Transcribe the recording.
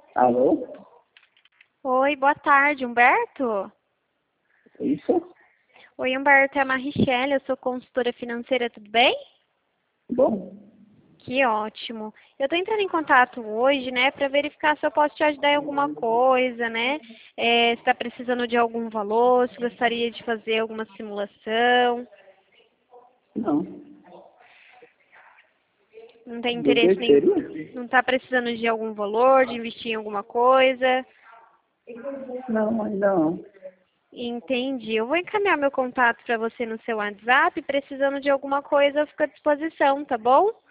Alô? Oi, boa tarde, Humberto. Isso? Oi, Humberto, é a Marichelle, eu sou consultora financeira, tudo bem? Bom, Que ótimo. Eu estou entrando em contato hoje, né, para verificar se eu posso te ajudar em alguma coisa, né? Se está precisando de algum valor, se gostaria de fazer alguma simulação. não. Não tem Do que interesse nenhum? seria? Não está precisando de algum valor, de investir em alguma coisa? Não, ainda não. Entendi. Eu vou encaminhar meu contato para você no seu WhatsApp. Precisando de alguma coisa, eu fico à disposição, tá bom?